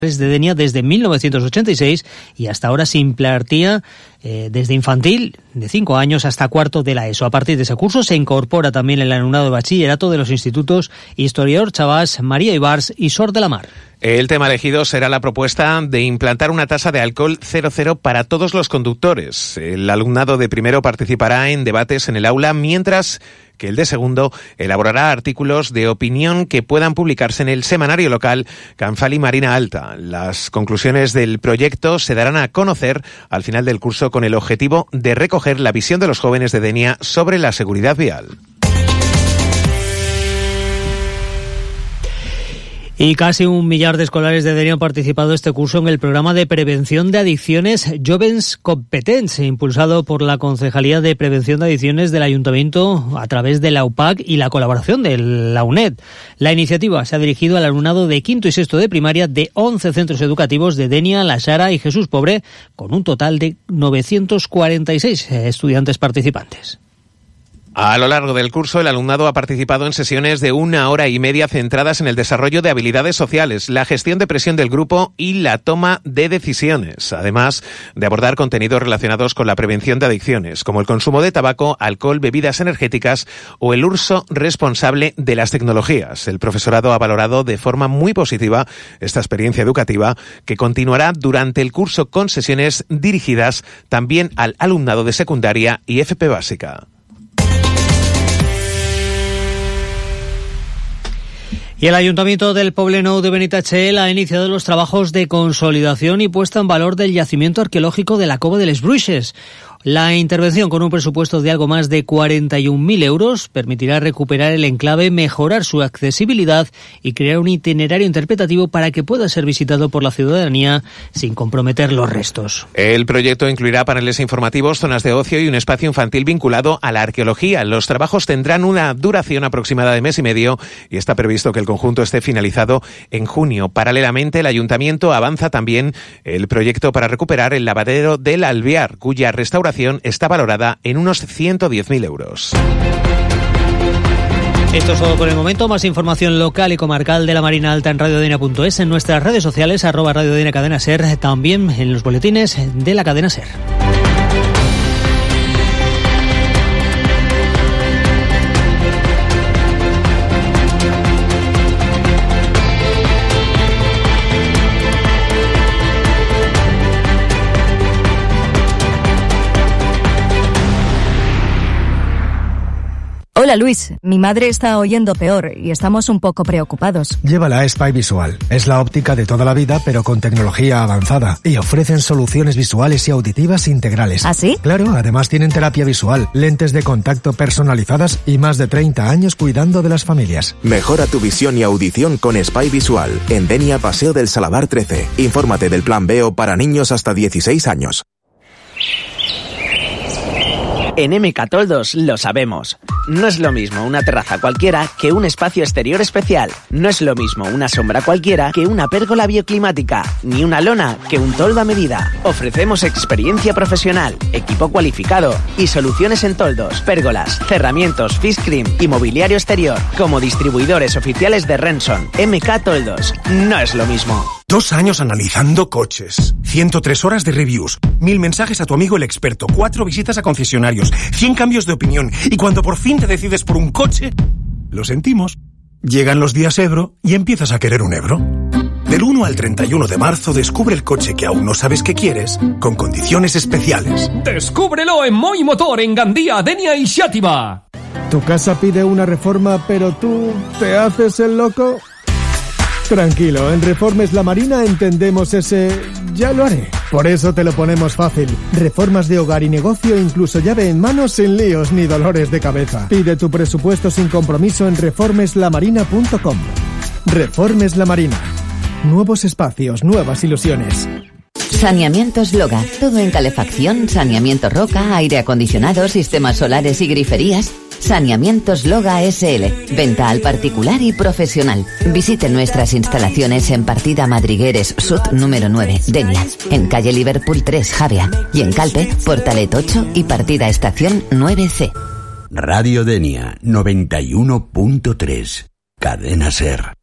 de Denia desde 1986 y hasta ahora se impartía desde infantil de 5 años hasta cuarto de la ESO. A partir de ese curso se incorpora también el alumnado de bachillerato de los institutos Historiador Chavás, María Ibars y Sor de la Mar. El tema elegido será la propuesta de implantar una tasa de alcohol 0,0 para todos los conductores. El alumnado de primero participará en debates en el aula, mientras que el de segundo elaborará artículos de opinión que puedan publicarse en el semanario local Canfali Marina Alta. Las conclusiones del proyecto se darán a conocer al final del curso con el objetivo de recoger la visión de los jóvenes de Denia sobre la seguridad vial. Y casi 1 millar de escolares de Denia han participado este curso en el programa de prevención de adicciones Jovens Competents, impulsado por la Concejalía de Prevención de Adicciones del Ayuntamiento a través de la UPAC y la colaboración de la UNED. La iniciativa se ha dirigido al alumnado de quinto y sexto de primaria de 11 centros educativos de Denia, La Xara y Jesús Pobre, con un total de 946 estudiantes participantes. A lo largo del curso, el alumnado ha participado en sesiones de 1 hora y media centradas en el desarrollo de habilidades sociales, la gestión de presión del grupo y la toma de decisiones, además de abordar contenidos relacionados con la prevención de adicciones, como el consumo de tabaco, alcohol, bebidas energéticas o el uso responsable de las tecnologías. El profesorado ha valorado de forma muy positiva esta experiencia educativa, que continuará durante el curso con sesiones dirigidas también al alumnado de secundaria y FP básica. Y el Ayuntamiento del Poblenou de Benitatxell ha iniciado los trabajos de consolidación y puesta en valor del yacimiento arqueológico de la Cova de les Bruixes. La intervención, con un presupuesto de algo más de 41.000 euros, permitirá recuperar el enclave, mejorar su accesibilidad y crear un itinerario interpretativo para que pueda ser visitado por la ciudadanía sin comprometer los restos. El proyecto incluirá paneles informativos, zonas de ocio y un espacio infantil vinculado a la arqueología. Los trabajos tendrán una duración aproximada de mes y medio y está previsto que el conjunto esté finalizado en junio. Paralelamente, el Ayuntamiento avanza también el proyecto para recuperar el lavadero del Alvear, cuya restauración está valorada en unos 110.000 euros. Esto es todo por el momento. Más información local y comarcal de la Marina Alta en radiodenia.es, en nuestras redes sociales, @radiodenia Cadena Ser, también en los boletines de la Cadena Ser. Hola Luis, mi madre está oyendo peor y estamos un poco preocupados. Llévala a Spy Visual. Es la óptica de toda la vida, pero con tecnología avanzada. Y ofrecen soluciones visuales y auditivas integrales. ¿Ah, sí? Claro, además tienen terapia visual, lentes de contacto personalizadas y más de 30 años cuidando de las familias. Mejora tu visión y audición con Spy Visual. En Denia, Paseo del Salavar 13. Infórmate del plan Veo para niños hasta 16 años. En MK Toldos lo sabemos. No es lo mismo una terraza cualquiera que un espacio exterior especial. No es lo mismo una sombra cualquiera que una pérgola bioclimática, ni una lona que un toldo a medida. Ofrecemos experiencia profesional, equipo cualificado y soluciones en toldos, pérgolas, cerramientos, fish cream y mobiliario exterior. Como distribuidores oficiales de Renson, MK Toldos. No es lo mismo. 2 años analizando coches, 103 horas de reviews, 1000 mensajes a tu amigo el experto, 4 visitas a concesionarios, 100 cambios de opinión, y cuando por fin te decides por un coche, lo sentimos. Llegan los días Ebro y empiezas a querer un Ebro. Del 1 al 31 de marzo descubre el coche que aún no sabes que quieres, con condiciones especiales. Descúbrelo en Moi Motor, en Gandía, Denia y Xàtiva. ¿Tu casa pide una reforma pero tú te haces el loco? Tranquilo, en Reformes La Marina entendemos ese "ya lo haré". Por eso te lo ponemos fácil. Reformas de hogar y negocio, incluso llave en mano, sin líos ni dolores de cabeza. Pide tu presupuesto sin compromiso en reformeslamarina.com. Reformes La Marina. Nuevos espacios, nuevas ilusiones. Saneamientos Loga. Todo en calefacción, saneamiento roca, aire acondicionado, sistemas solares y griferías. Saneamientos Loga SL. Venta al particular y profesional. Visite nuestras instalaciones en Partida Madrigueres Sud número 9, Denia. En calle Liverpool 3, Javia. Y en Calpe, Portalet 8 y Partida Estación 9C. Radio Denia 91.3. Cadena Ser.